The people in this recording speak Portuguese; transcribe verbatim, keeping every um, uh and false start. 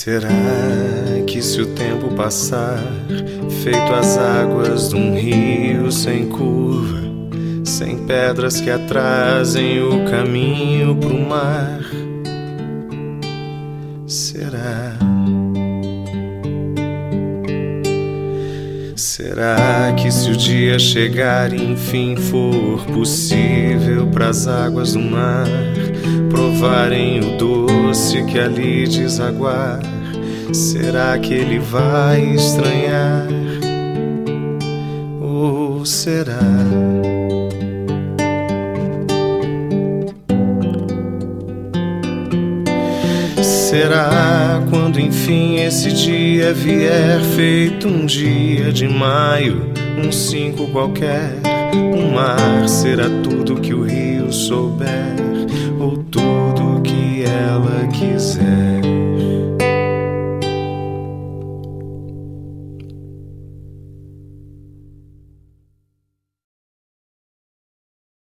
Será que se o tempo passar, feito as águas de um rio sem curva, sem pedras que atrasem o caminho pro mar, será? Será que se o dia chegar e enfim for possível pras águas do mar provarem o doce que ali desaguar, será que ele vai estranhar? Ou será? Será quando enfim esse dia vier, feito um dia de maio, um cinco qualquer, o mar será tudo que o rio souber, ou tudo que ela quiser.